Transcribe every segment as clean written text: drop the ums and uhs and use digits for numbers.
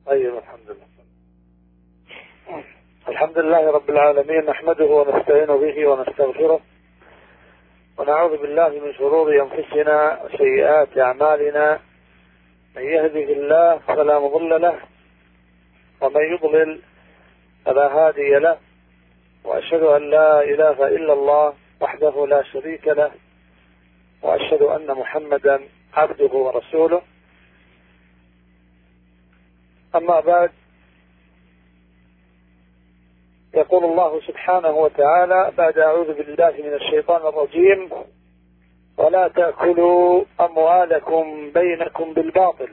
طيب، الحمد لله رب العالمين، نحمده ونستعين به ونستغفره ونعوذ بالله من شرور أنفسنا وسيئات أعمالنا. من يهده الله فلا مضل له ومن يضلل فلا هادي له، وأشهد أن لا إله إلا الله وحده لا شريك له، وأشهد أن محمدا عبده ورسوله. أما بعد، يقول الله سبحانه وتعالى بعد أعوذ بالله من الشيطان الرجيم: ولا تأكلوا أموالكم بينكم بالباطل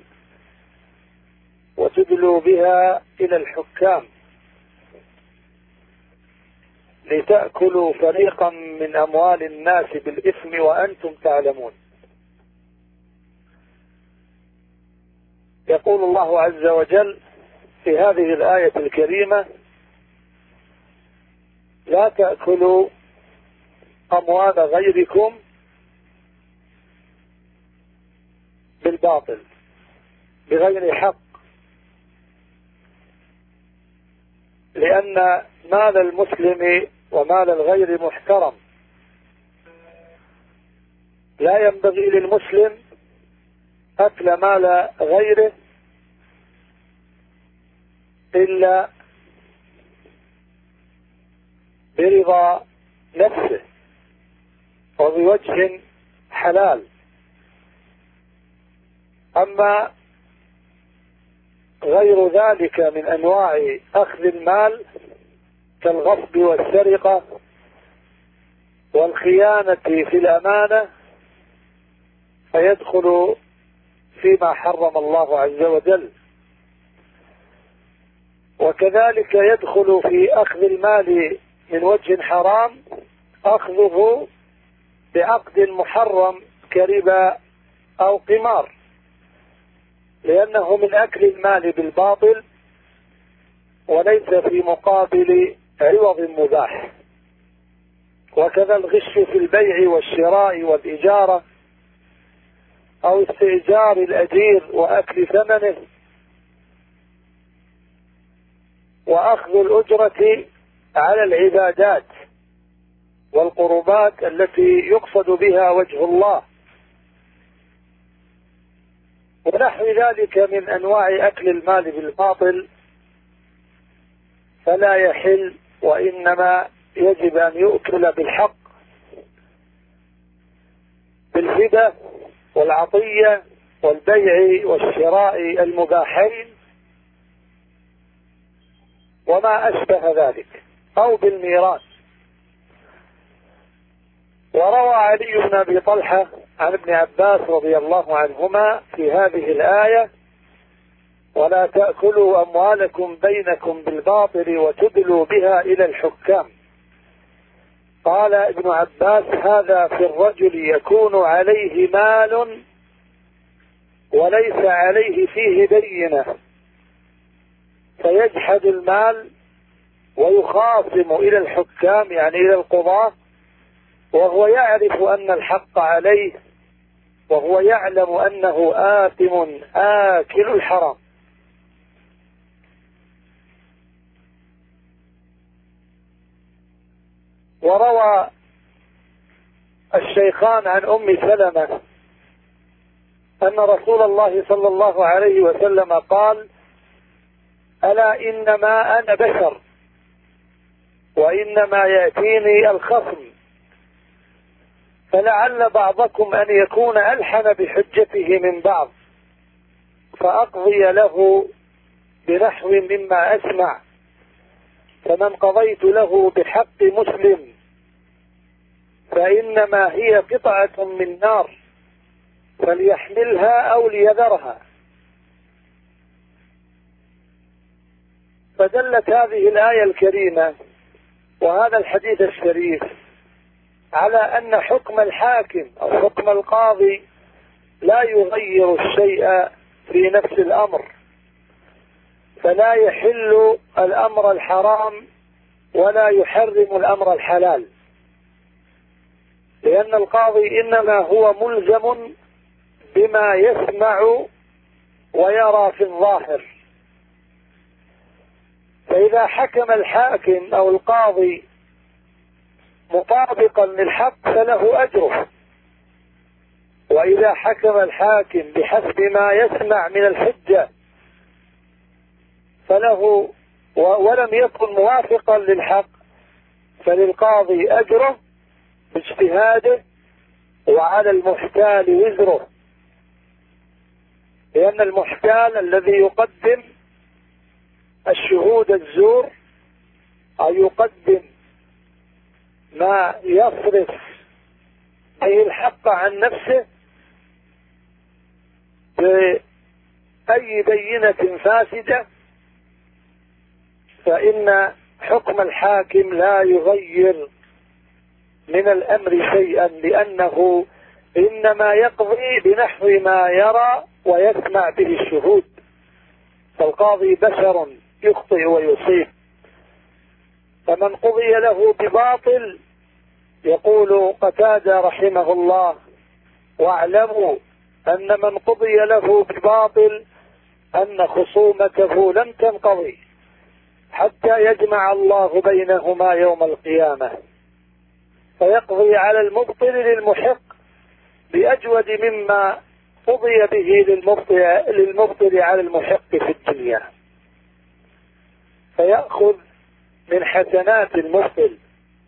وتدلوا بها إلى الحكام لتأكلوا فريقا من أموال الناس بالإثم وأنتم تعلمون. يقول الله عز وجل في هذه الآية الكريمة: لا تأكلوا أموال غيركم بالباطل بغير حق، لأن مال المسلم ومال الغير محترم. لا ينبغي للمسلم أكل مال غيره إلا برضا نفسه وبوجه حلال. أما غير ذلك من أنواع أخذ المال كالغصب والسرقة والخيانة في الأمانة فيدخل فيما حرم الله عز وجل. وكذلك يدخل في أخذ المال من وجه حرام أخذه بعقد محرم كربا أو قمار، لأنه من أكل المال بالباطل وليس في مقابل عوض مباح. وكذا الغش في البيع والشراء والإجارة أو استئجار الأجير وأكل ثمنه وأخذ الأجرة على العبادات والقربات التي يقصد بها وجه الله ونحو ذلك من أنواع أكل المال بالباطل فلا يحل، وإنما يجب أن يؤكل بالحق بالهبة والعطية والبيع والشراء المباحين وما أشبه ذلك، أو بالميراث. وروى علي بن أبي طلحة عن ابن عباس رضي الله عنهما في هذه الآية: ولا تأكلوا أموالكم بينكم بالباطل وتدلوا بها إلى الحكام. قال ابن عباس: هذا في الرجل يكون عليه مال وليس عليه فيه بينة فيجحد المال ويخاصم إلى الحكام، يعني إلى القضاة، وهو يعرف أن الحق عليه وهو يعلم أنه آثم آكل الحرام. وروى الشيخان عن أم سلمة أن رسول الله صلى الله عليه وسلم قال: ألا إنما أنا بشر وإنما يأتيني الخصم، فلعل بعضكم أن يكون ألحن بحجته من بعض فأقضي له بنحو مما أسمع، فمن قضيت له بحق مسلم فإنما هي قطعة من نار فليحملها أو ليذرها. فدلت هذه الآية الكريمة وهذا الحديث الشريف على أن حكم الحاكم أو حكم القاضي لا يغير الشيء في نفس الأمر، فلا يحل الأمر الحرام ولا يحرم الأمر الحلال، لأن القاضي إنما هو ملزم بما يسمع ويرى في الظاهر، فإذا حكم الحاكم أو القاضي مطابقا للحق فله أجره، وإذا حكم الحاكم بحسب ما يسمع من الحجة فله ولم يكن موافقا للحق فللقاضي أجره باجتهاده، وعلى المحتال وزره، لأن المحتال الذي يقدم الشهود الزور أو يقدم ما يصرف أي الحق عن نفسه بأي بينة فاسدة، فإن حكم الحاكم لا يغير من الأمر شيئا، لأنه إنما يقضي بنحو ما يرى ويسمع به الشهود، فالقاضي بشر يخطئ ويصيب. فمن قضي له بباطل يقول قتادة رحمه الله: واعلموا أن من قضي له بباطل أن خصومته لم تنقضي حتى يجمع الله بينهما يوم القيامة، فيقضي على المبطل للمحق بأجود مما قضي به للمبطل على المحق في الدنيا، فيأخذ من حسنات المبطل.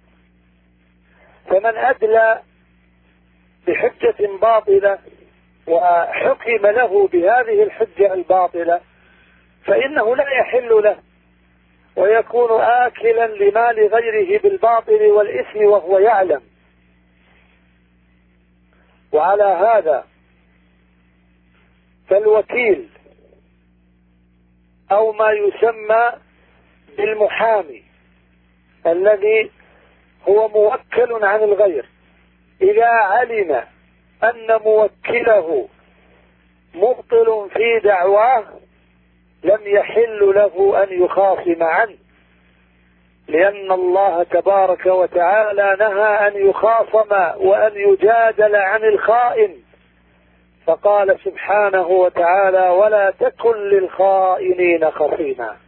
فمن أدلى بحجة باطلة وحكم له بهذه الحجة الباطلة فإنه لا يحل له، ويكون آكلا لمال غيره بالباطل والإثم وهو يعلم. وعلى هذا فالوكيل أو ما يسمى بالمحامي الذي هو موكل عن الغير إذا علم أن موكله مبطل في دعواه لم يحل له أن يخاصم عنه، لأن الله تبارك وتعالى نهى أن يخاصم وأن يجادل عن الخائن، فقال سبحانه وتعالى: ولا تكن للخائنين خصيما.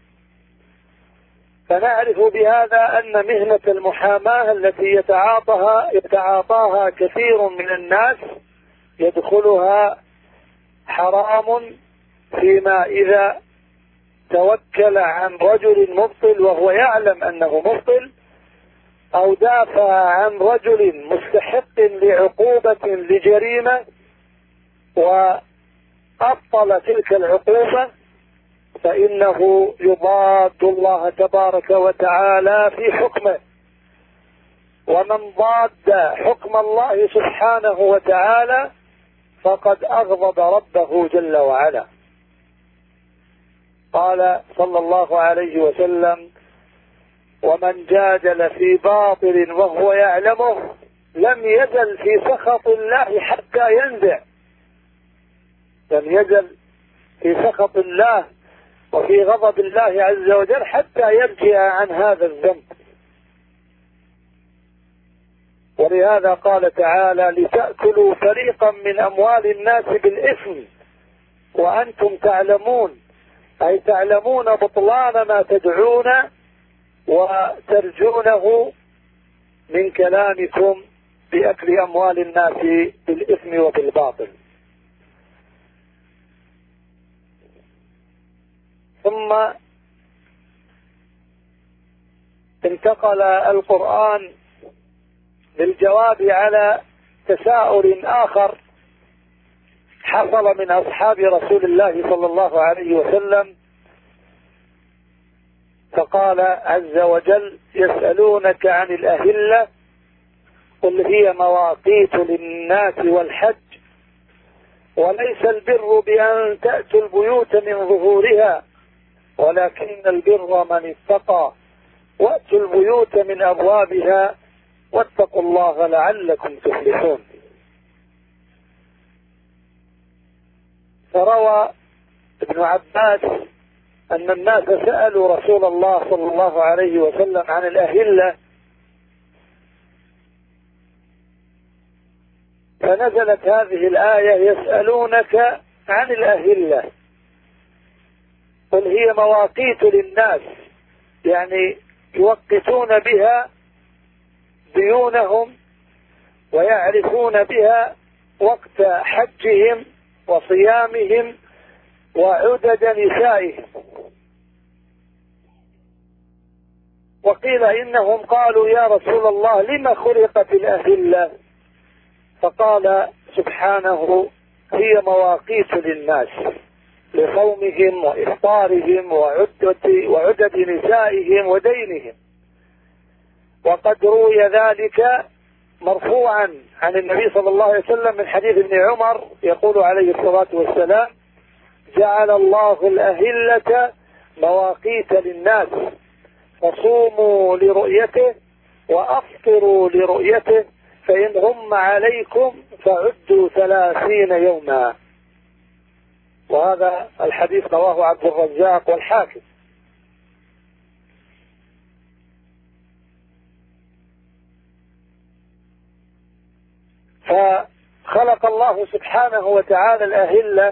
فنعرف بهذا أن مهنة المحاماة التي يتعاطاها كثير من الناس يدخلها حرام، فيما إذا توكل عن رجل مبطل وهو يعلم أنه مبطل، أو دافع عن رجل مستحق لعقوبة لجريمة وأبطل تلك العقوبة، فإنه يضاد الله تبارك وتعالى في حكمه. ومن ضاد حكم الله سبحانه وتعالى فقد أغضب ربه جل وعلا. قال صلى الله عليه وسلم: ومن جادل في باطل وهو يعلمه لم يزل في سخط الله حتى ينزع. لم يزل في سخط الله وفي غضب الله عز وجل حتى يرجع عن هذا الذنب. ولهذا قال تعالى: لتأكلوا فريقا من أموال الناس بالإثم وأنتم تعلمون، أي تعلمون بطلان ما تدعون وترجونه من كلامكم بأكل أموال الناس بالإثم وبالباطل. ثم انتقل القرآن للجواب على تساؤل آخر حصل من أصحاب رسول الله صلى الله عليه وسلم، فقال عز وجل: يسألونك عن الأهلة قل هي مواقيت للناس والحج وليس البر بأن تأتوا البيوت من ظهورها ولكن البر من اتقى وأتوا البيوت من أبوابها واتقوا الله لعلكم تفلحون. فروى ابن عباس أن الناس سألوا رسول الله صلى الله عليه وسلم عن الأهلة، فنزلت هذه الآية: يسألونك عن الأهلة قل هي مواقيت للناس يعني يوقتون بها ديونهم ويعرفون بها وقت حجهم وصيامهم وعدد نسائهم. وقيل إنهم قالوا يا رسول الله لما خلقت الأهلة؟ فقال سبحانه هي مواقيت للناس لصومهم وإفطارهم وعدد نسائهم ودينهم. وقد روي ذلك مرفوعا عن النبي صلى الله عليه وسلم من حديث ابن عمر يقول عليه الصلاة والسلام جعل الله الأهلة مواقيت للناس فصوموا لرؤيته وأفطروا لرؤيته فإن غم عليكم فعدوا 30 يوما. وهذا الحديث رواه عبد الرزاق والحاكم. فخلق الله سبحانه وتعالى الأهلة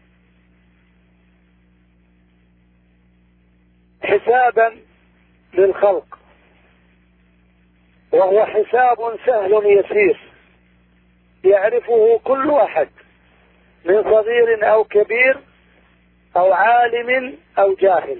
حسابا للخلق، وهو حساب سهل يسير يعرفه كل أحد من صغير أو كبير أو عالم أو جاهل،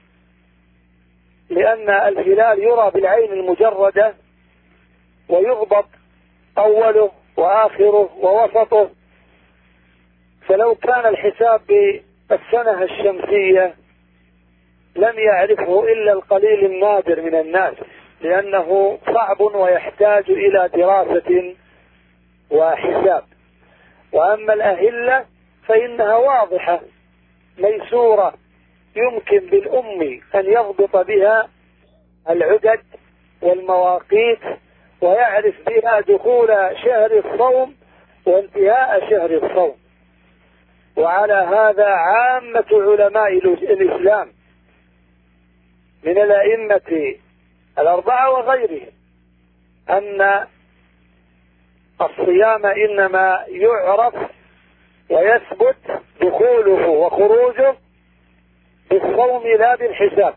لأن الهلال يرى بالعين المجردة ويضبط أوله وآخره ووسطه. فلو كان الحساب بالسنة الشمسية لم يعرفه إلا القليل النادر من الناس، لأنه صعب ويحتاج إلى دراسة وحساب. وأما الأهلة فإنها واضحة ميسورة يمكن بالأم أن يضبط بها العدد والمواقيت ويعرف بها دخول شهر الصوم وانتهاء شهر الصوم. وعلى هذا عامة علماء الإسلام من الأئمة 4 وغيرهم أن الصيام إنما يعرف ويثبت دخوله وخروجه بالصوم لا بالحساب.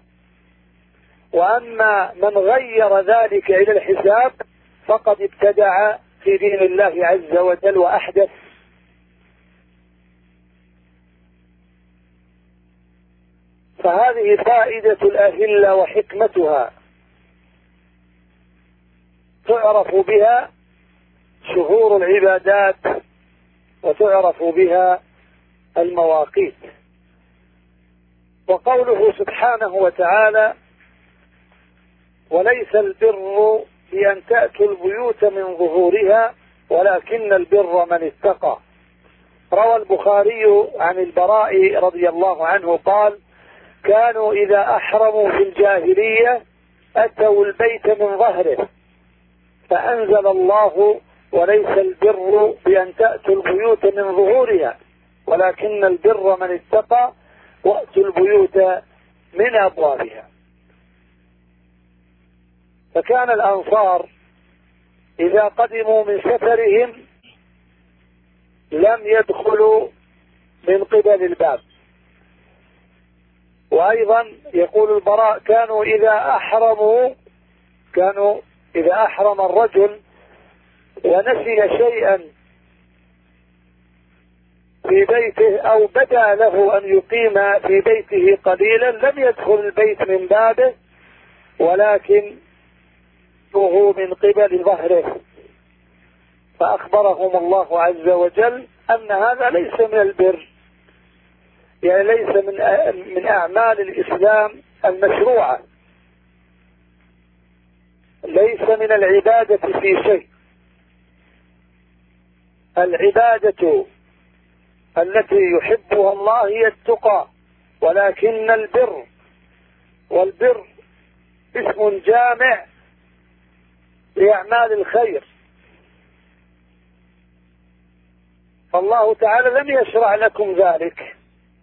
وأما من غير ذلك إلى الحساب فقد ابتدع في دين الله عز وجل وأحدث. فهذه فائدة الأهلة وحكمتها، تعرف بها شهور العبادات وتعرف بها المواقيت. وقوله سبحانه وتعالى وليس البر بأن تأتوا البيوت من ظهورها ولكن البر من اتقى. روى البخاري عن البراء رضي الله عنه قال كانوا إذا أحرموا في الجاهلية أتوا البيت من ظهره فأنزل الله وليس البر بأن تأتوا البيوت من ظهورها ولكن البر من اتقى وأتوا البيوت من أبوابها. فكان الأنصار إذا قدموا من سفرهم لم يدخلوا من قبل الباب. وأيضا يقول البراء كانوا إذا أحرم الرجل ونسي شيئا في بيته أو بدا له أن يقيم في بيته قليلا لم يدخل البيت من بابه ولكن هو من قبل ظهره. فأخبرهم الله عز وجل أن هذا ليس من البر، يعني ليس من أعمال الإسلام المشروعة، ليس من العبادة في شيء. العبادة التي يحبها الله هي التقى، ولكن البر، والبر اسم جامع لأعمال الخير. فالله تعالى لم يشرع لكم ذلك،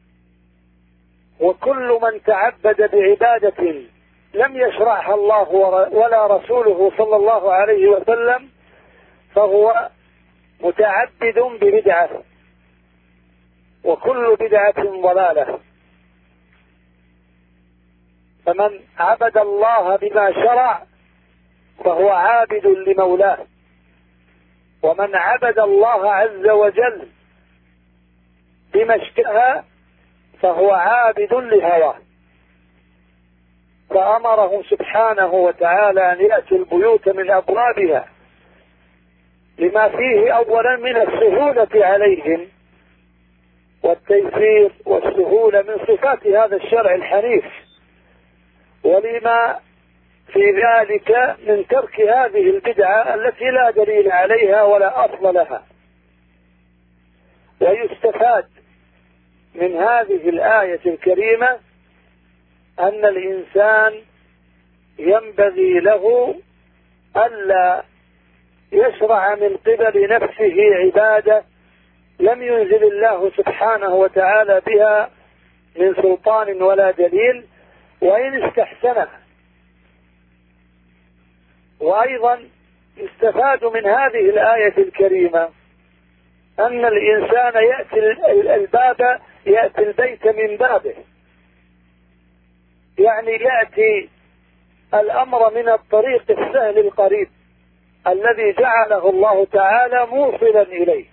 وكل من تعبد بعبادة لم يشرعها الله ولا رسوله صلى الله عليه وسلم فهو متعبد ببدعة، وكل بدعة ضلالة. فمن عبد الله بما شرع فهو عابد لمولاه، ومن عبد الله عز وجل بما اشتهى فهو عابد لهواه. فأمرهم سبحانه وتعالى أن يأتوا البيوت من أبوابها لما فيه أولا من السهولة عليهم والتيسير والسهولة من صفات هذا الشرع الحنيف، ولما في ذلك من ترك هذه البدعة التي لا دليل عليها ولا أصل لها. ويستفاد من هذه الآية الكريمة أن الإنسان ينبغي له ألا يشرع من قبل نفسه عبادة لم ينزل الله سبحانه وتعالى بها من سلطان ولا دليل وإن استحسنها. وأيضا يستفاد من هذه الآية الكريمة أن الإنسان يأتي البيت من بابه، يعني يأتي الأمر من الطريق السهل القريب الذي جعله الله تعالى موصلا إليه.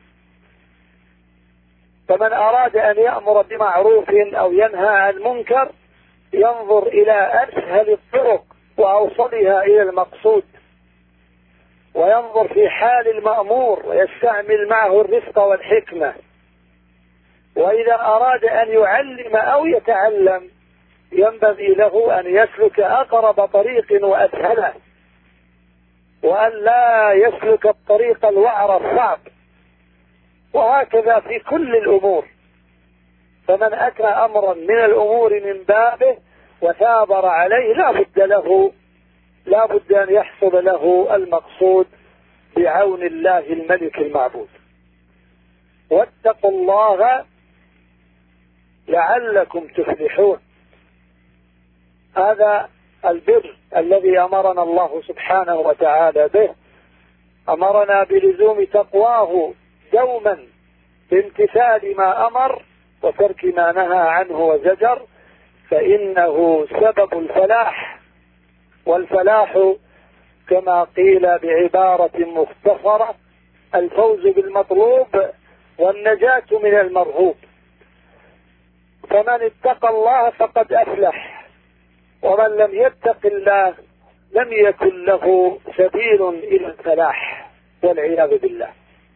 فمن أراد أن يأمر بمعروف أو ينهى عن منكر ينظر إلى أسهل الطرق وأوصلها إلى المقصود، وينظر في حال المأمور ويستعمل معه الرفق والحكمة. وإذا أراد أن يعلم أو يتعلم ينبغي له أن يسلك أقرب طريق وأسهله، وأن لا يسلك الطريق الوعر الصعب، وهكذا في كل الأمور. فمن أتى أمرا من الأمور من بابه وثابر عليه لا بد أن يحصل له المقصود بعون الله الملك المعبود. واتقوا الله لعلكم تفلحون. هذا البر الذي أمرنا الله سبحانه وتعالى به، أمرنا بلزوم تقواه دوما بامتثال ما أمر وترك ما نهى عنه وزجر، فإنه سبب الفلاح. والفلاح كما قيل بعبارة مختصرة الفوز بالمطلوب والنجاة من المرهوب. فمن اتقى الله فقد أفلح، ومن لم يتق الله لم يكن له سبيل إلى الفلاح والعياذ بالله.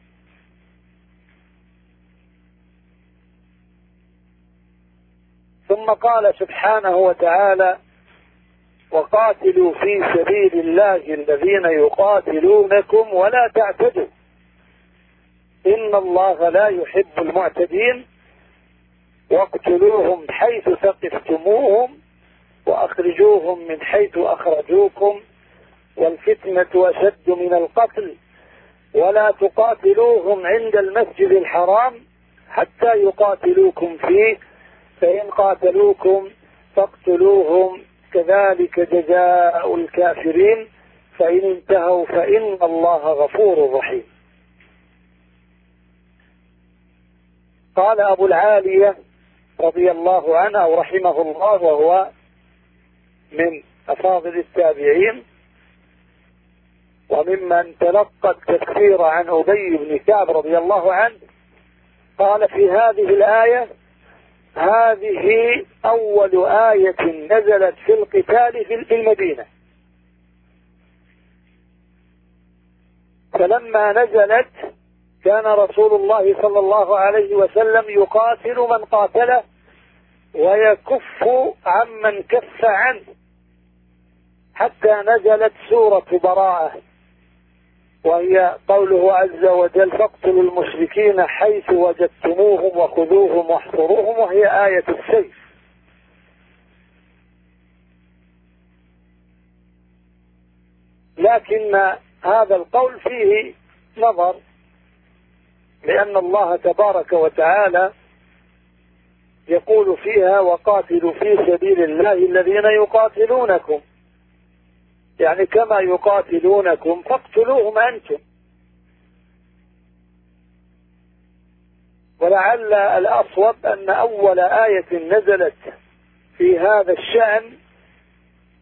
ثم قال سبحانه وتعالى: وقاتلوا في سبيل الله الذين يقاتلونكم ولا تعتدوا إن الله لا يحب المعتدين واقتلوهم حيث ثقفتموهم وأخرجوهم من حيث أخرجوكم والفتنة أشد من القتل ولا تقاتلوهم عند المسجد الحرام حتى يقاتلوكم فيه فإن قاتلوكم فاقتلوهم كذلك جزاء الكافرين فإن انتهوا فإن الله غفور رحيم. قال أبو العالية رضي الله عنه ورحمه الله، وهو من أفاضل التابعين وممن تلقى التفسير عن أبي بن كعب رضي الله عنه، قال في هذه الآية: هذه أول آية نزلت في القتال في المدينة، فلما نزلت كان رسول الله صلى الله عليه وسلم يقاتل من قاتله ويكف عمن كف عنه حتى نزلت سورة براءة، وهي قوله عز وجل: فاقتلوا المشركين حيث وجدتموهم وخذوهم واحصروهم، وهي آية السيف. لكن هذا القول فيه نظر، لأن الله تبارك وتعالى يقول فيها: وقاتلوا في سبيل الله الذين يقاتلونكم، يعني كما يقاتلونكم فاقتلوهم أنتم. ولعل الأصوب أن أول آية نزلت في هذا الشأن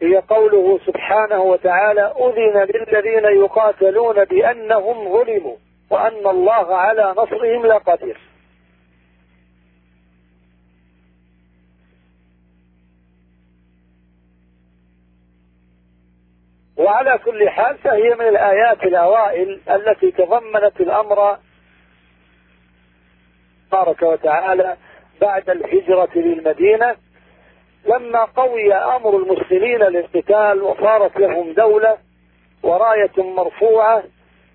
هي قوله سبحانه وتعالى: أذن للذين يقاتلون بأنهم ظلموا وأن الله على نصرهم لقدير. وعلى كل حال فهي من الآيات الأوائل التي تضمنت الأمر تبارك وتعالى بعد الهجرة للمدينة، لما قوي أمر المسلمين للقتال وصارت لهم دولة وراية مرفوعة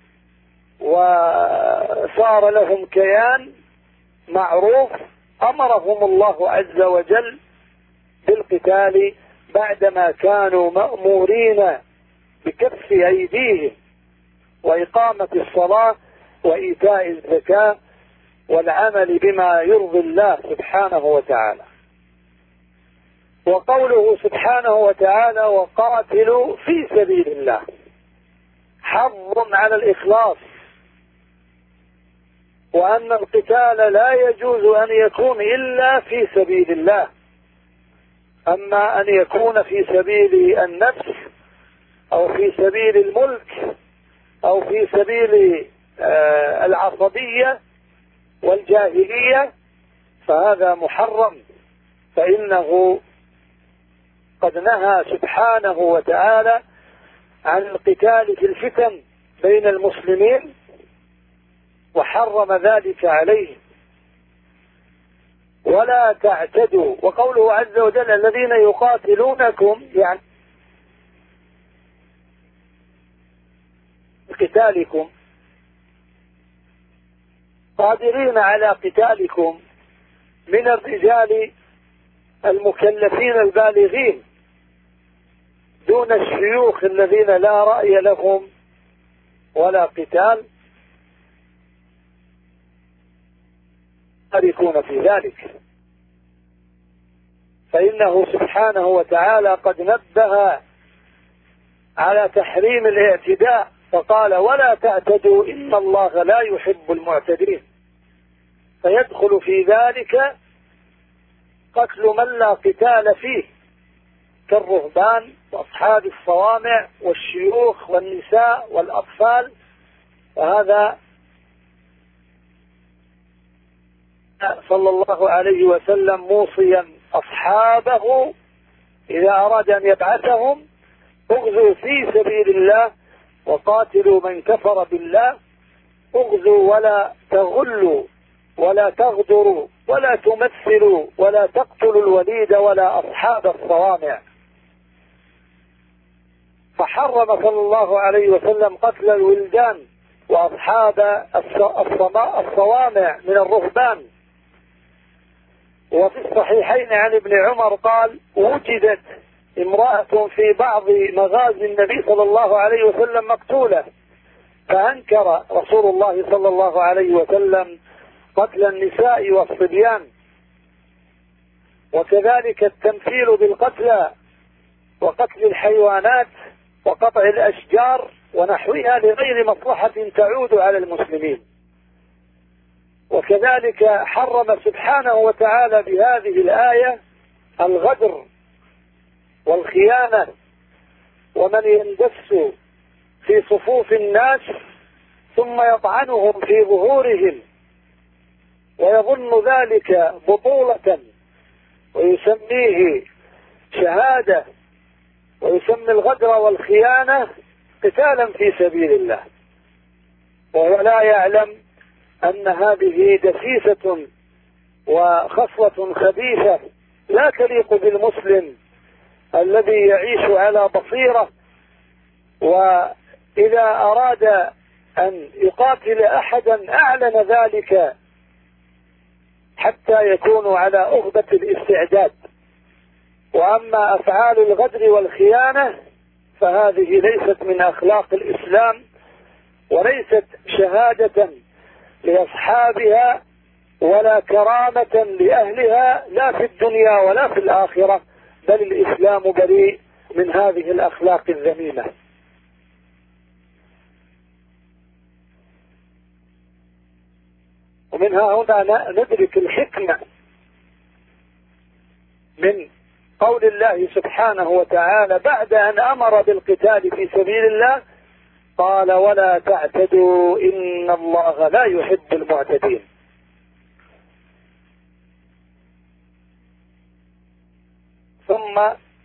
وصار لهم كيان معروف، أمرهم الله عز وجل بالقتال بعدما كانوا مأمورين بكف أيديهم وإقامة الصلاة وإيتاء الزكاة والعمل بما يرضي الله سبحانه وتعالى. وقوله سبحانه وتعالى: وقاتلوا في سبيل الله، حظ على الإخلاص، وأن القتال لا يجوز أن يكون إلا في سبيل الله. أما أن يكون في سبيل النفس أو في سبيل الملك أو في سبيل العصبية والجاهلية فهذا محرم، فإنه قد نهى سبحانه وتعالى عن القتال في الفتن بين المسلمين وحرم ذلك عليه. ولا تعتدوا، وقوله عز وجل: الذين يقاتلونكم، يعني قتالكم، قادرين على قتالكم من الرجال المكلفين البالغين دون الشيوخ الذين لا رأي لهم ولا قتال، يشاركون في ذلك. فإنه سبحانه وتعالى قد نبه على تحريم الاعتداء فقال: ولا تعتدوا إن الله لا يحب المعتدين. فيدخل في ذلك قتل من لا قتال فيه كالرهبان وأصحاب الصوامع والشيوخ والنساء والأطفال. وهذا صلى الله عليه وسلم موصيا أصحابه إذا أراد أن يبعثهم: اغزوا في سبيل الله وقاتلوا من كفر بالله، اغزوا ولا تغلوا ولا تغدروا ولا تمثلوا ولا تقتلوا الوليد ولا أصحاب الصوامع. فحرم صلى الله عليه وسلم قتل الولدان وأصحاب الصوامع من الرهبان. وفي الصحيحين عن ابن عمر قال: وجدت امرأة في بعض مغازي النبي صلى الله عليه وسلم مقتولة، فأنكر رسول الله صلى الله عليه وسلم قتل النساء والصبيان. وكذلك التمثيل بالقتلى وقتل الحيوانات وقطع الأشجار ونحوها لغير مصلحة تعود على المسلمين. وكذلك حرم سبحانه وتعالى بهذه الآية الغدر والخيانة، ومن يندس في صفوف الناس ثم يطعنهم في ظهورهم ويظن ذلك بطولة ويسميه شهادة، ويسمي الغدر والخيانة قتالا في سبيل الله، وهو لا يعلم أن هذه دسيسة وخصلة خبيثة لا تليق بالمسلم الذي يعيش على بصيرة. وإذا أراد أن يقاتل أحدا أعلن ذلك حتى يكونوا على أهبة الاستعداد. وأما أفعال الغدر والخيانة فهذه ليست من أخلاق الإسلام وليست شهادة لأصحابها ولا كرامة لأهلها لا في الدنيا ولا في الآخرة، بل الإسلام بريء من هذه الأخلاق الذميمة. ومنها هنا ندرك الحكمة من قول الله سبحانه وتعالى بعد أن أمر بالقتال في سبيل الله قال ولا تعتدوا إن الله لا يحب المعتدين. ثم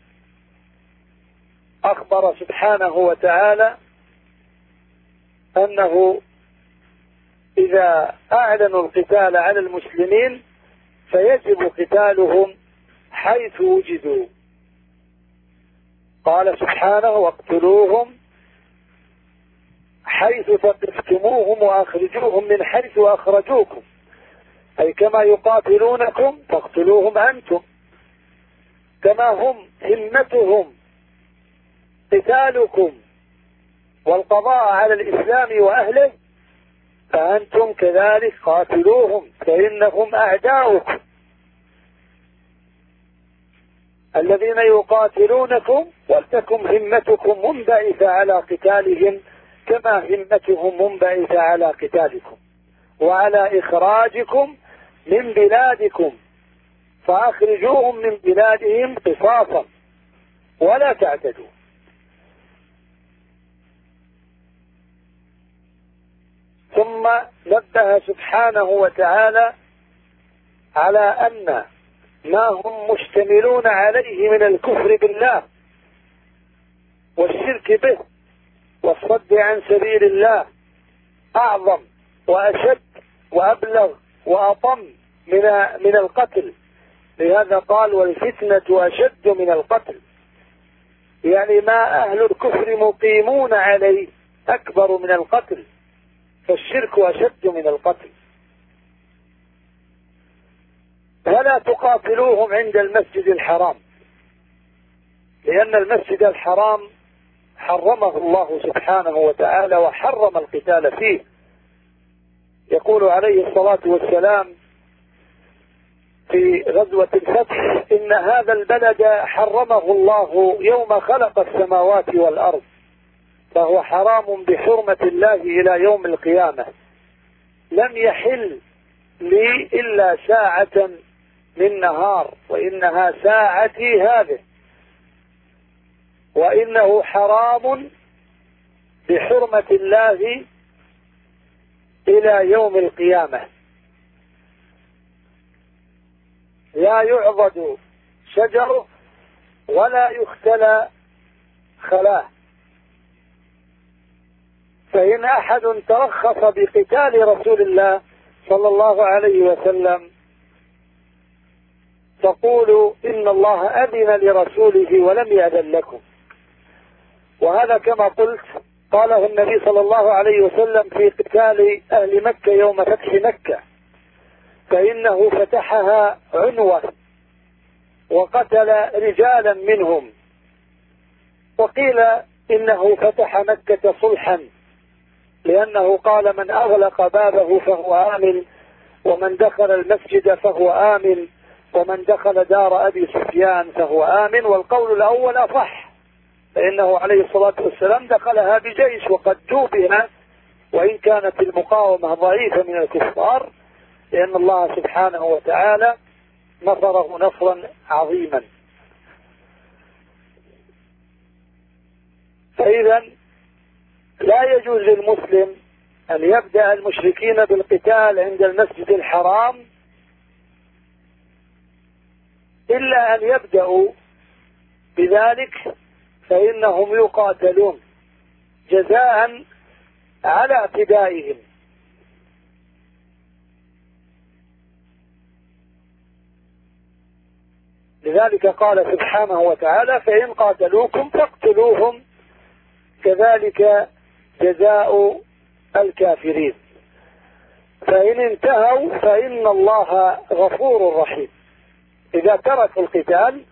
أخبر سبحانه وتعالى أنه إذا أعلنوا القتال على المسلمين فيجب قتالهم حيث وجدوا. قال سبحانه واقتلوهم حيث ثقفتموهم وأخرجوهم من حيث أخرجوكم، أي كما يقاتلونكم فاقتلوهم أنتم، كما هم همتهم قتالكم والقضاء على الإسلام وأهله فأنتم كذلك قاتلوهم فإنهم أعداؤكم الذين يقاتلونكم، ولتكن همتكم منبعثة على قتالهم كما همتهم منبعثة على قتالكم وعلى إخراجكم من بلادكم، فأخرجوهم من بلادهم قصاصا ولا تعتدوا. ثم نبه سبحانه وتعالى على أن ما هم مشتملون عليه من الكفر بالله والشرك به والصد عن سبيل الله أعظم وأشد وأبلغ وأطم من القتل. لهذا قال والفتنة أشد من القتل، يعني ما أهل الكفر مقيمون عليه أكبر من القتل، فالشرك أشد من القتل. ولا تقاتلوهم عند المسجد الحرام، لأن المسجد الحرام حرمه الله سبحانه وتعالى وحرم القتال فيه. يقول عليه الصلاة والسلام في غزوة الفتح إن هذا البلد حرمه الله يوم خلق السماوات والأرض، فهو حرام بحرمة الله إلى يوم القيامة، لم يحل لي إلا ساعة من نهار وإنها ساعتي هذه، وإنه حرام بحرمة الله إلى يوم القيامة، لا يعضد شجره ولا يختلى خلاه. فإن أحد ترخص بقتال رسول الله صلى الله عليه وسلم تقولوا إن الله أذن لرسوله ولم يأذن لكم. وهذا كما قلت قاله النبي صلى الله عليه وسلم في قتال أهل مكة يوم فتح مكة، فإنه فتحها عنوة وقتل رجالا منهم، وقيل إنه فتح مكة صلحا لأنه قال من أغلق بابه فهو آمن، ومن دخل المسجد فهو آمن، ومن دخل دار أبي سفيان فهو آمن. والقول الأول أصح، فإنه عليه الصلاة والسلام دخلها بجيش وقد جوبها، وإن كانت المقاومة ضعيفة من الكفار، لأن الله سبحانه وتعالى نصره نصرا عظيما. فإذا لا يجوز للمسلم أن يبدأ المشركين بالقتال عند المسجد الحرام إلا أن يبدأوا بذلك، فإنهم يقاتلون جزاء على اعتدائهم. لذلك قال سبحانه وتعالى فإن قاتلوكم فاقتلوهم كذلك جزاء الكافرين، فإن انتهوا فإن الله غفور رحيم. إذا تركوا القتال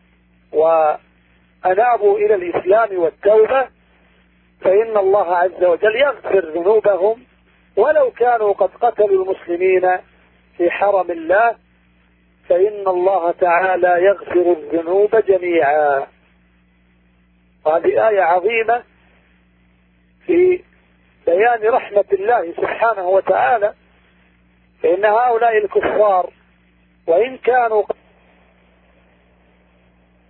وأنابوا إلى الإسلام والتوبة فإن الله عز وجل يغفر ذنوبهم ولو كانوا قد قتلوا المسلمين في حرم الله، فإن الله تعالى يغفر الذنوب جميعا. وهذه آية عظيمة في بيان رحمة الله سبحانه وتعالى، فإن هؤلاء الكفار وإن كانوا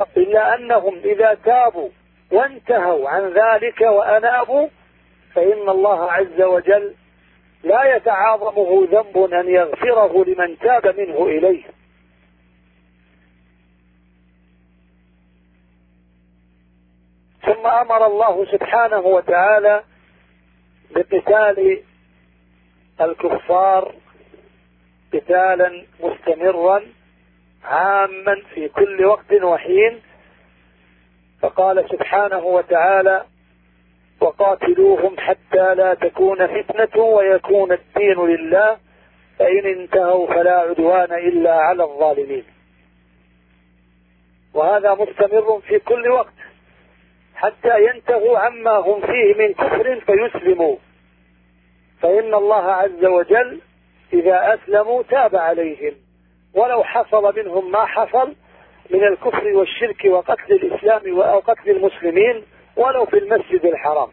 إلا أنهم إذا تابوا وانتهوا عن ذلك وأنابوا فإن الله عز وجل لا يتعاظمه ذنب أن يغفره لمن تاب منه إليه. ثم أمر الله سبحانه وتعالى بقتال الكفار قتالا مستمرا عاما في كل وقت وحين، فقال سبحانه وتعالى: وقاتلوهم حتى لا تكون فتنة ويكون الدين لله فإن انتهوا فلا عدوان إلا على الظالمين. وهذا مستمر في كل وقت حتى ينتهوا عما هم فيه من كفر فيسلموا، فإن الله عز وجل إذا أسلموا تاب عليهم ولو حصل منهم ما حصل من الكفر والشرك وقتل الإسلام أو قتل المسلمين ولو في المسجد الحرام.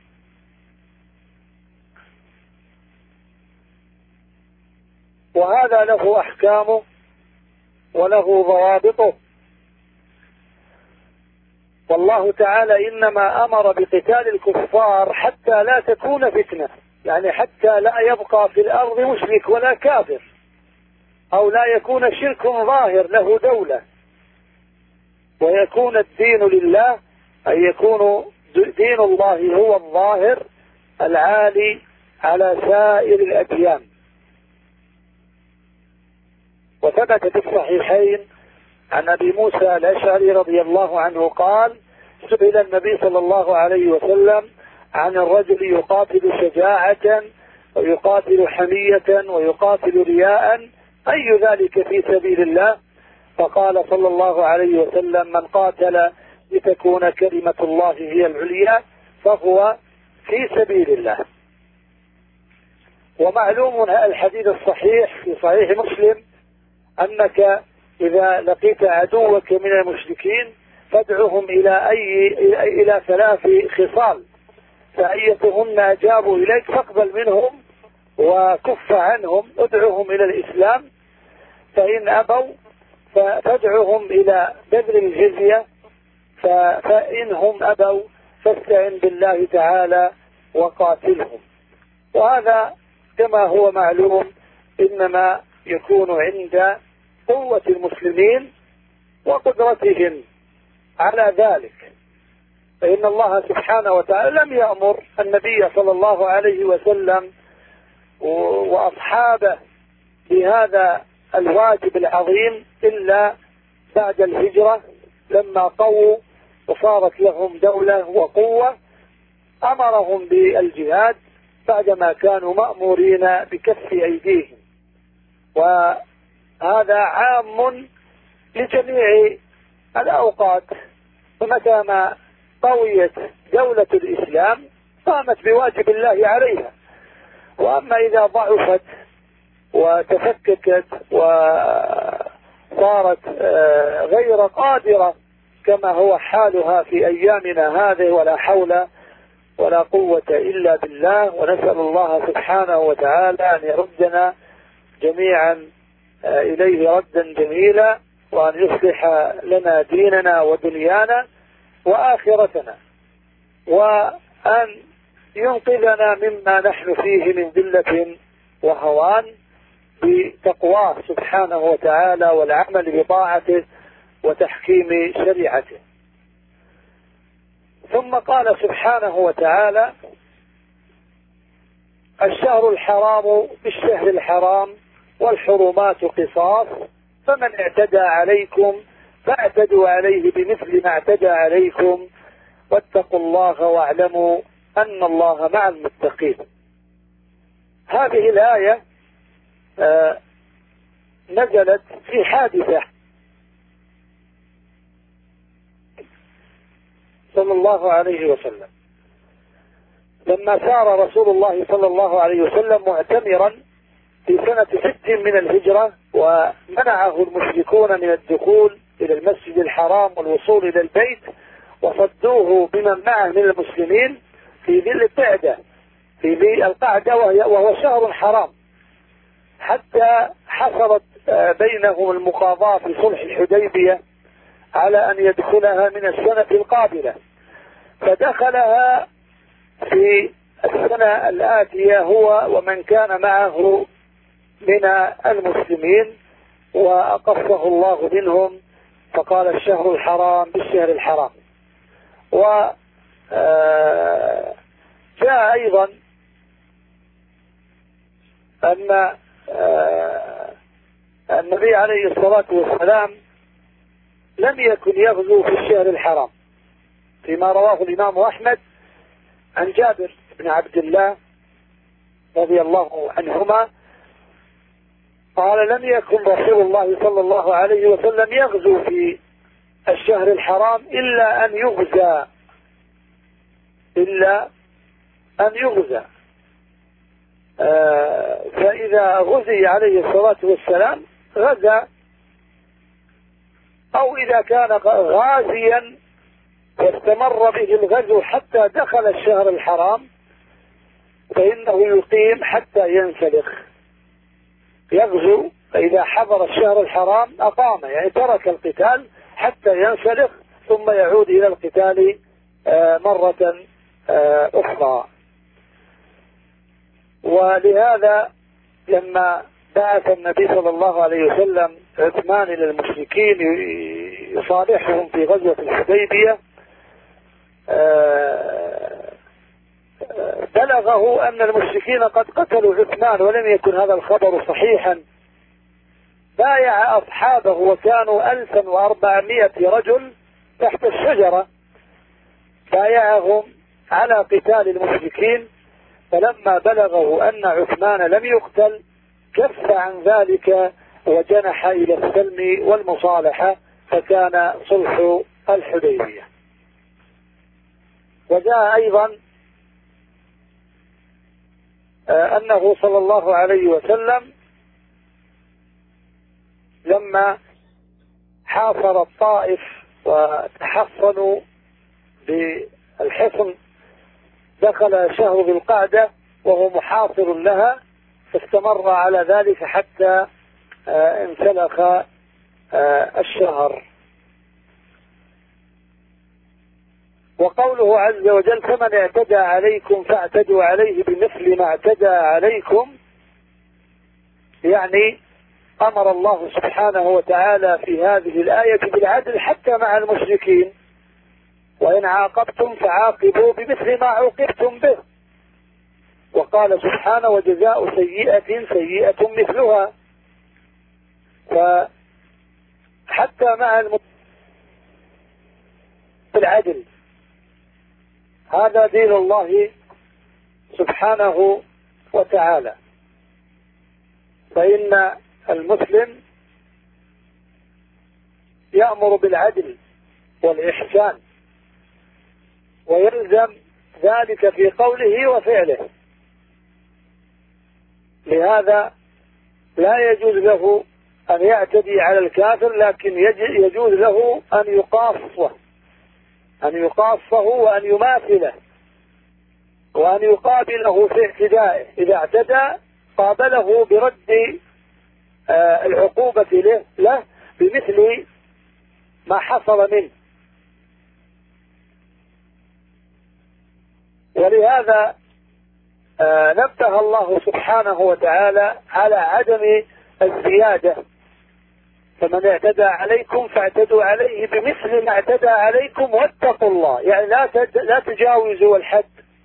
وهذا له أحكامه وله ضوابطه. والله تعالى إنما أمر بقتال الكفار حتى لا تكون فتنة، يعني حتى لا يبقى في الأرض مشرك ولا كافر، أو لا يكون شرك ظاهر له دولة، ويكون الدين لله، أي يكون دين الله هو الظاهر العالي على سائر الأديان. وثبت في الصحيحين عن أبي موسى الأشعري رضي الله عنه قال: سئل النبي صلى الله عليه وسلم عن الرجل يقاتل شجاعة ويقاتل حمية ويقاتل رياء أي ذلك في سبيل الله؟ فقال صلى الله عليه وسلم: من قاتل لتكون كلمة الله هي العليا فهو في سبيل الله. ومعلوم الحديث الصحيح في صحيح مسلم أنك إذا لقيت عدوك من المشركين فادعهم إلى 3 خصال، فأيتهن أجابوا إليك فاقبل منهم وكف عنهم، ادعهم إلى الإسلام، فإن أبوا فادعهم إلى بذل الجزية، فإنهم أبوا فاستعن بالله تعالى وقاتلهم. وهذا كما هو معلوم إنما يكون عند قوة المسلمين وقدرتهم على ذلك، فإن الله سبحانه وتعالى لم يأمر النبي صلى الله عليه وسلم وأصحابه بهذا الواجب العظيم إلا بعد الهجرة، لما قووا وصارت لهم دولة وقوة أمرهم بالجهاد بعدما كانوا مأمورين بكف أيديهم. وهذا عام لجميع الأوقات، فمتى ما قويت دولة الإسلام قامت بواجب الله عليها. وأما إذا ضعفت وتفككت وصارت غير قادرة كما هو حالها في أيامنا هذه، ولا حول ولا قوة إلا بالله، ونسأل الله سبحانه وتعالى أن يردنا جميعا إليه ردا جميلا، وأن يصلح لنا ديننا ودنيانا وآخرتنا، وأن ينقذنا مما نحن فيه من ذلة وهوان بتقواه سبحانه وتعالى والعمل بطاعته وتحكيم شريعته. ثم قال سبحانه وتعالى: الشهر الحرام بالشهر الحرام والحرمات قصاص فمن اعتدى عليكم فاعتدوا عليه بمثل ما اعتدى عليكم واتقوا الله واعلموا أن الله مع المتقين. هذه الآية نزلت في حادثة صلى الله عليه وسلم لما سار رسول الله صلى الله عليه وسلم معتمرا في سنة 6 من الهجرة، ومنعه المشركون من الدخول إلى المسجد الحرام والوصول إلى البيت، وصدوه بمن معه من المسلمين في ذي القعدة، في ذي القعدة وهو شهر حرام، حتى حصلت بينهم المقاضاة في صلح الحديبية على أن يدخلها من السنة القابلة، فدخلها في السنة الآتية هو ومن كان معه من المسلمين، وأقصه الله منهم فقال الشهر الحرام بالشهر الحرام. وجاء أيضا أن النبي عليه الصلاة والسلام لم يكن يغزو في الشهر الحرام، فيما رواه الإمام أحمد عن جابر بن عبد الله رضي الله عنهما قال لم يكن رسول الله صلى الله عليه وسلم يغزو في الشهر الحرام إلا أن يغزى فإذا غزي عليه الصلاة والسلام غزا، أو إذا كان غازيا واستمر به الغزو حتى دخل الشهر الحرام فإنه يقيم حتى ينسلخ، يغزو فإذا حضر الشهر الحرام أقام، يعني ترك القتال حتى ينسلخ ثم يعود إلى القتال مرة أخرى. ولهذا لما بعث النبي صلى الله عليه وسلم عثمان إلى المشركين يصالحهم في غزوة الحديبية، بلغه أن المشركين قد قتلوا عثمان ولم يكن هذا الخبر صحيحا، بايع أصحابه وكانوا 1400 رجل تحت الشجرة، بايعهم على قتال المشركين، فلما بلغه أن عثمان لم يقتل كف عن ذلك وجنح إلى السلم والمصالحة، فكان صلح الحديبية. وجاء أيضا أنه صلى الله عليه وسلم لما حاصر الطائف وتحصنوا بالحصن دخل شهر ذي القعدة وهو محاصر لها، فاستمر على ذلك حتى انسلخ الشهر. وقوله عز وجل فمن اعتدى عليكم فاعتدوا عليه بمثل ما اعتدى عليكم، يعني أمر الله سبحانه وتعالى في هذه الآية بالعدل حتى مع المشركين، وإن عاقبتم فعاقبوا بمثل ما عوقبتم به. وقال سبحانه وجزاء سيئة سيئة مثلها، فحتى مع العدل، هذا دين الله سبحانه وتعالى. فإن المسلم يأمر بالعدل والإحسان ويلزم ذلك في قوله وفعله، لهذا لا يجوز له أن يعتدي على الكافر، لكن يجوز له أن يقاصه وأن يماثله وأن يقابله في اعتدائه. إذا اعتدى قابله برد العقوبة له بمثل ما حصل منه. ولهذا نبه الله سبحانه وتعالى على عدم الزيادة، فمن اعتدى عليكم فاعتدوا عليه بمثل ما اعتدى عليكم واتقوا الله، يعني لا تجاوزوا الحد،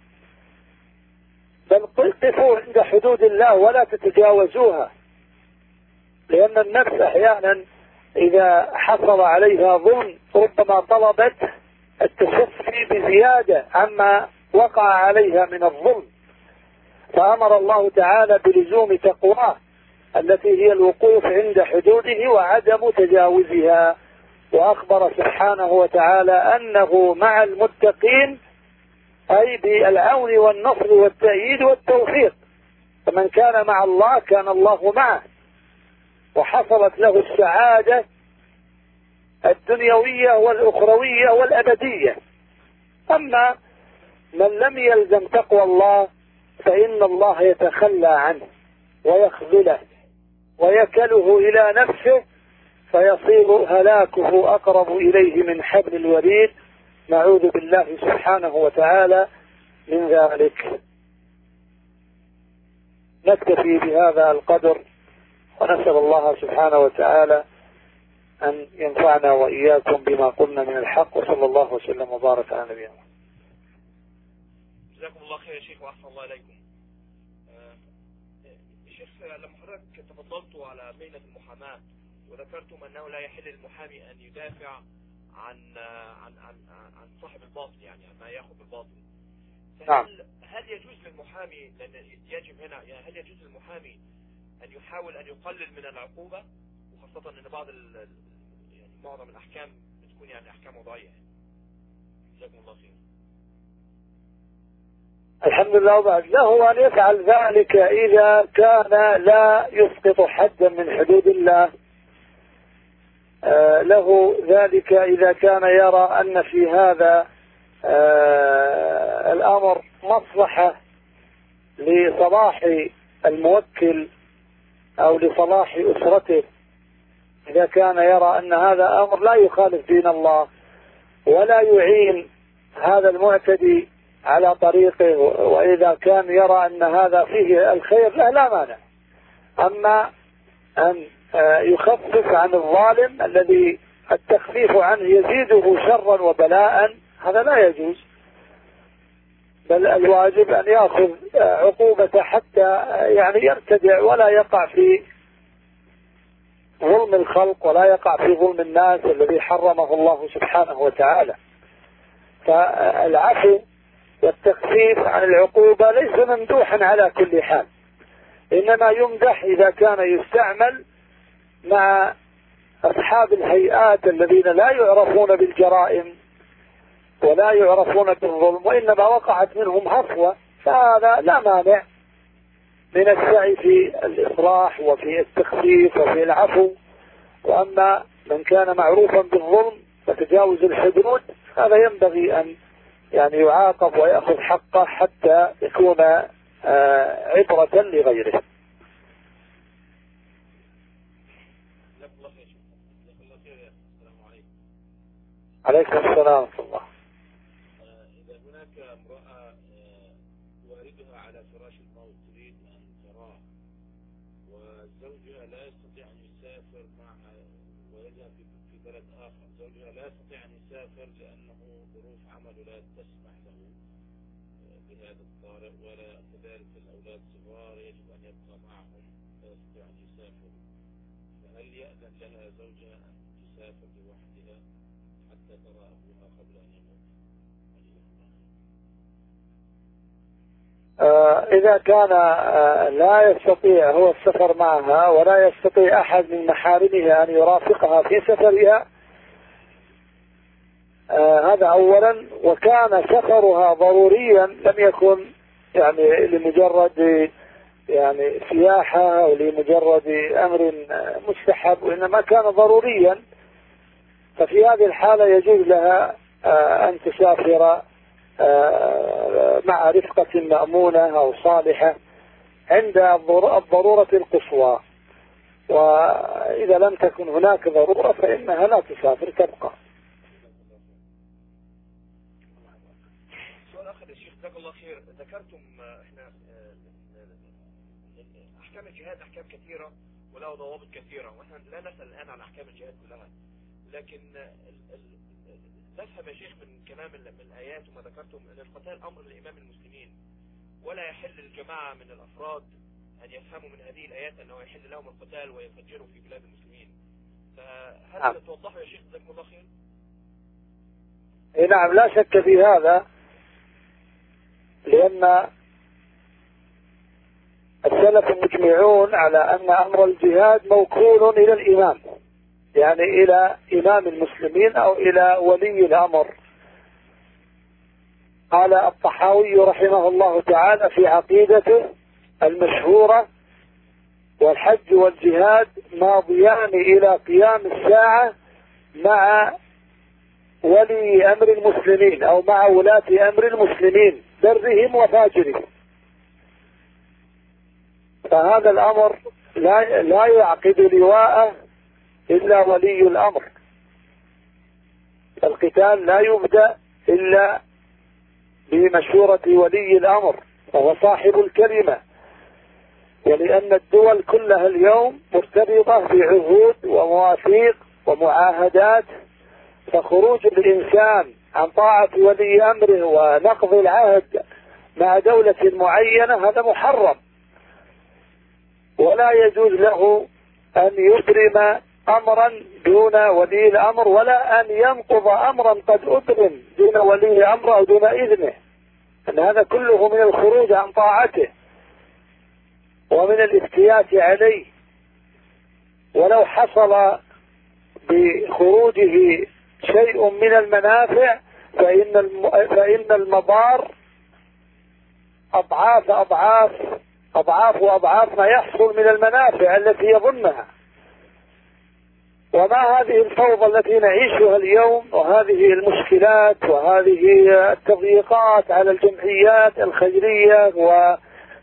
بل قفوا عند حدود الله ولا تتجاوزوها، لأن النفس أحيانا إذا حصل عليها ظلم ربما طلبت التشفي بزيادة عما وقع عليها من الظلم، فأمر الله تعالى بلزوم تقواه التي هي الوقوف عند حدوده وعدم تجاوزها. وأخبر سبحانه وتعالى أنه مع المتقين، أي بالعون والنصر والتأييد والتوفيق، فمن كان مع الله كان الله معه، وحصلت له السعادة الدنيوية والأخروية والأبدية. أما من لم يلزم تقوى الله فإن الله يتخلى عنه ويخذله ويكله إلى نفسه، فيصير هلاكه أقرب إليه من حبل الوريد. نعوذ بالله سبحانه وتعالى من ذلك. نكتفي بهذا القدر، ونسأل الله سبحانه وتعالى أن ينفعنا وإياكم بما قلنا من الحق، وصلى الله وسلم وبارك على نبينا. جزاكم الله خير يا شيخ وأحسن الله إليكم. شيخ، لما حضرتك تفضلتوا على مهنة المحاماة وذكرتم أنه لا يحل للمحامي أن يدافع عن صاحب الباطل، يعني عن ما يأخذ بالباطل، هل يجوز للمحامي، لأن يجب هنا، يعني هل يجوز للمحامي أن يحاول أن يقلل من العقوبة، وخاصة أن يعني معظم الأحكام بتكون يعني أحكام وضعية؟ جزاكم الله خير. الحمد لله. وبعد له أن يفعل ذلك إذا كان لا يسقط حدا من حدود الله، له ذلك إذا كان يرى أن في هذا الأمر مصلحة لصلاح الموكل أو لصلاح أسرته، إذا كان يرى أن هذا أمر لا يخالف دين الله ولا يعين هذا المعتدي على طريقه، وإذا كان يرى أن هذا فيه الخير لا مانع. أما أن يخفف عن الظالم الذي التخفيف عنه يزيده شرا وبلاء، هذا لا يجوز، بل الواجب أن يأخذ عقوبة حتى يعني يرتدع ولا يقع في ظلم الخلق ولا يقع في ظلم الناس الذي حرمه الله سبحانه وتعالى. فالعفو والتخفيف عن العقوبة ليس ممدوحا على كل حال، إنما يمدح إذا كان يستعمل مع أصحاب الهيئات الذين لا يعرفون بالجرائم ولا يعرفون بالظلم، وإنما وقعت منهم هفوة، فهذا لا مانع من السعي في الإصلاح وفي التخفيف وفي العفو. وأما من كان معروفا بالظلم وتجاوز الحدود، هذا ينبغي أن يعني يعاقب ويأخذ حقه حتى يكون عبرة لغيره. عليكم السلام ورحمة الله. إذا هناك امرأة والدها على فراش الموت تريد أن تراه، وزوجها لا يستطيع أن يسافر معها ويذهب في بلد آخر، زوجها لا يستطيع أن يسافر لأنه ظروف عمله لا تسمح له بهذا الطارئ، ولا كذلك الأولاد صغار يجب أن يبقى معهم، لا يستطيع أن يسافر، فهل يأذن لها زوجها أن تسافر لوحدها حتى ترى أبوها قبل أن يموت؟ إذا كان لا يستطيع هو السفر معها ولا يستطيع أحد من محارمها أن يرافقها في سفرها، هذا أولا. وكان سفرها ضروريا، لم يكن يعني لمجرد يعني سياحة أو لمجرد أمر مستحب، وإنما كان ضروريا، ففي هذه الحالة يجوز لها أن تسافر مع رفقة مأمونة أو صالحة عند الضرورة القصوى. وإذا لم تكن هناك ضرورة فإنها لا تسافر، تبقى. سؤال آخر يا شيخ، جزاك الله خير. ذكرتم احنا أحكام الجهاد أحكام كثيرة وله ضوابط كثيرة، ونحن لا نسأل الآن عن أحكام الجهاد كلها، لكن نفهم يا شيخ من كلام من الآيات وما ذكرتم أن القتال أمر لإمام المسلمين، ولا يحل للجماعة من الأفراد أن يفهموا من هذه الآيات أنه يحل لهم القتال ويفجروا في بلاد المسلمين. فهل توضحوا يا شيخ جزاكم الله خير؟ نعم، لا شك في هذا، لأن السلف مجمعون على أن أمر الجهاد موكول إلى الإمام، يعني إلى إمام المسلمين أو إلى ولي الأمر. قال الطحاوي رحمه الله تعالى في عقيدته المشهورة: والحج والجهاد ماضيان إلى قيام الساعة مع ولي أمر المسلمين أو مع ولاة أمر المسلمين برهم وفاجرهم. فهذا الأمر لا يعقد لواءه إلا ولي الأمر. القتال لا يبدأ إلا بمشورة ولي الأمر وهو صاحب الكلمة، ولأن الدول كلها اليوم مرتبطة بعهود ومواثيق ومعاهدات، فخروج الإنسان عن طاعة ولي أمره ونقض العهد مع دولة معينة هذا محرم، ولا يجوز له أن يبرم أمرا دون ولي الأمر، ولا أن ينقض أمرا قد أبرم دون ولي أمر أو دون إذنه، أن هذا كله من الخروج عن طاعته ومن الافتيات عليه. ولو حصل بخروجه شيء من المنافع فإن المضار أضعاف ما يحصل من المنافع التي يظنها. وما هذه الفوضى التي نعيشها اليوم، وهذه المشكلات وهذه التضييقات على الجمعيات الخيرية، و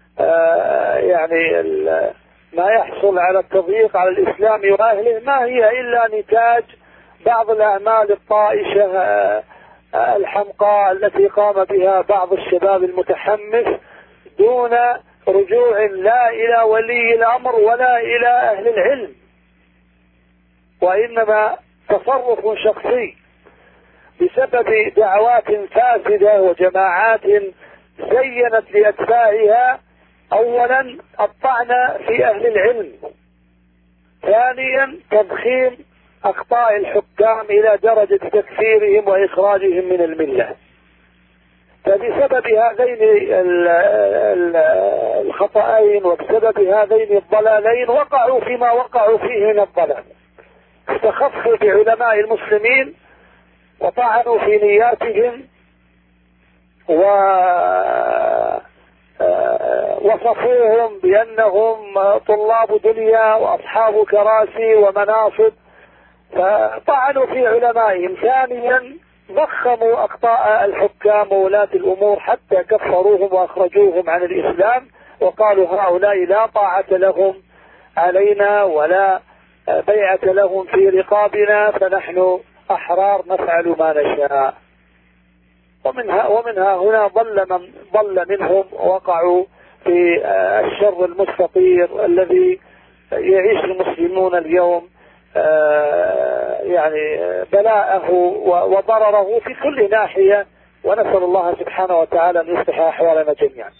يعني ما يحصل على التضييق على الإسلام وأهله، ما هي إلا نتاج بعض الأعمال الطائشة الحمقاء التي قام بها بعض الشباب المتحمس دون رجوع لا إلى ولي الأمر ولا إلى أهل العلم، وإنما تصرف شخصي بسبب دعوات فاسدة وجماعات زينت لأتباعها أولا الطعن في أهل العلم، ثانيا تضخيم أخطاء الحكام إلى درجة تكفيرهم وإخراجهم من الملة. فبسبب هذين الخطأين وبسبب هذين الضلالين وقعوا فيما وقعوا فيه من الضلال، استخفوا بعلماء المسلمين وطعنوا في نياتهم ووصفوهم بأنهم طلاب دنيا وأصحاب كراسي ومناصب، فطعنوا في علمائهم. ثانيا ضخموا أخطاء الحكام وولاة الأمور حتى كفروهم وأخرجوهم عن الإسلام، وقالوا هؤلاء لا طاعة لهم علينا ولا بيعة لهم في رقابنا، فنحن أحرار نفعل ما نشاء. ومنها هنا ضل منهم وقعوا في الشر المستطير الذي يعيش المسلمون اليوم يعني بلاءه وضرره في كل ناحية، ونسأل الله سبحانه وتعالى أن يصلح أحوالنا جميعا.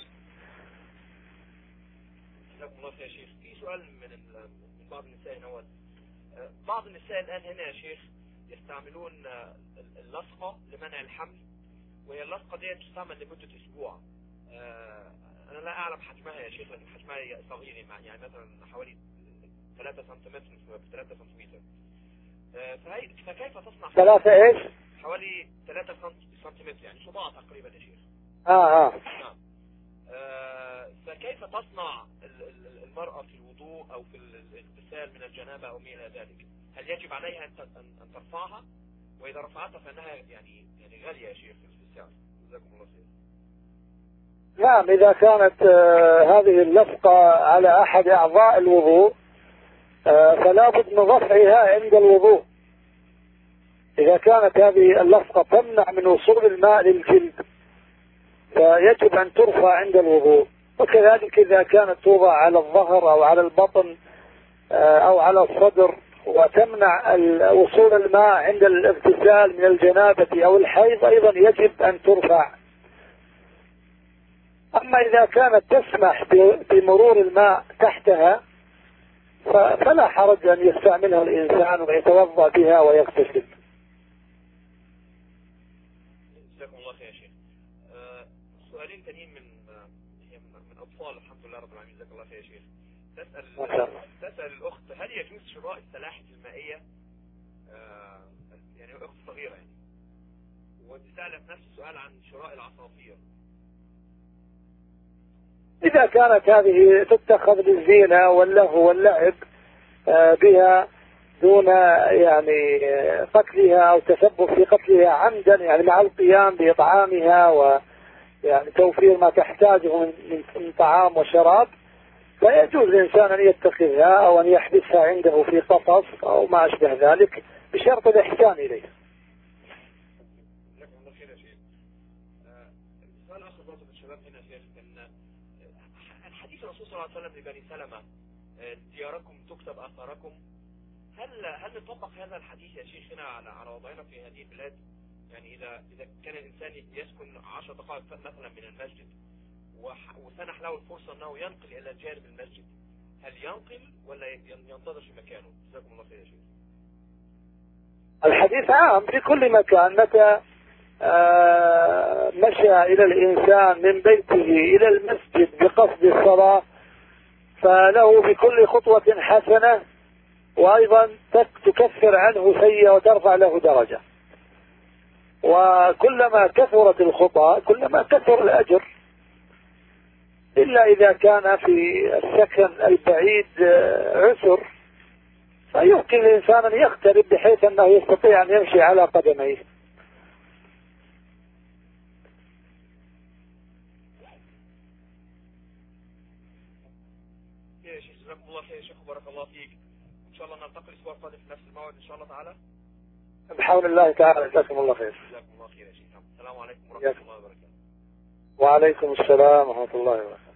يا شيخ، في سؤال من بعض النساء هنا. بعض النساء الآن هنا يا شيخ يستعملون اللصقة لمنع الحمل، وهي اللصقة دي تستعمل لمدة أسبوع. أنا لا أعلم حجمها يا شيخ، لكن حجمها صغير، يعني مثلا حوالي 3 سنتيمتر في 3 سنتيمتر. فكيف تصنع 3 ايش؟ حوالي 3 سنتيمتر، يعني صباع تقريبا يا شيخ. نعم. فكيف تصنع المرأة في الوضوء أو في الاغتسال من الجنابة أو ما إلى ذلك؟ هل يجب عليها أن ترفعها؟ وإذا رفعتها فإنها يعني غالية يا شيخ في السعر. جزاكم الله خير. نعم، إذا كانت هذه اللصقة على أحد أعضاء الوضوء فلا بد من رفعها عند الوضوء. إذا كانت هذه اللصقة تمنع من وصول الماء للجلد فيجب أن ترفع عند الوضوء. وكذلك إذا كانت توضع على الظهر أو على البطن أو على الصدر وتمنع وصول الماء عند الاغتسال من الجنابة أو الحيض أيضا يجب أن ترفع. أما إذا كانت تسمح بمرور الماء تحتها فلا حرج أن يستعملها الإنسان ويتوضأ بها ويغتسل. جزاكم الله خير يا شيخ. سؤالين تانيين من أطفال الحمد لله رب العالمين. جزاك الله خير يا شيخ. تسأل الأخت هل يجوز شراء السلاحف المائية؟ يعني أخت صغيرة يعني، وتسألت نفس السؤال عن شراء العصافير. إذا كانت هذه تتخذ للزينة واللهو واللعب بها دون يعني قتلها أو تسبب في قتلها عمدا، يعني مع القيام بإطعامها ويعني توفير ما تحتاجه من طعام وشراب، فيجوز الإنسان أن يتخذها أو أن يحبسها عنده في قفص أو ما أشبه ذلك بشرط الإحسان إليه. جزاكم الله خير يا شيخ. سؤال آخر برضه من الشباب هنا شيخ، إن الحديث الرسول صلى الله عليه وسلم لبني سلمة دياركم تكتب آثاركم، هل نطبق هذا الحديث يا شيخ هنا على وضعنا في هذه البلاد؟ يعني إذا كان الإنسان يسكن 10 دقائق مثلا من المسجد وسنح له الفرصة أنه ينقل إلى جانب المسجد، هل ينقل ولا ينتظر في مكانه؟ جزاكم الله خير يا شيخ. الحديث عام في كل مكان. متى مشى إلى الإنسان من بيته إلى المسجد بقصد الصلاة فله بكل خطوة حسنة، وأيضا تكفر عنه سيئة وترفع له درجة. وكلما كثرت الخطى كلما كثر الأجر، إلا إذا كان في السكن البعيد عسر فيمكن الإنسان أن يقترب بحيث أنه يستطيع أن يمشي على قدميه. يا شيخ جزاكم الله خير يا شيخ وبارك الله فيك. إن شاء الله نلتقي الأسبوع القادم في نفس الموعد إن شاء الله تعالى. بحول الله تعالى. جزاكم الله خير. جزاكم الله خير يا شيخ. السلام عليكم ورحمة الله وبركاته. وعليكم السلام ورحمة الله وبركاته.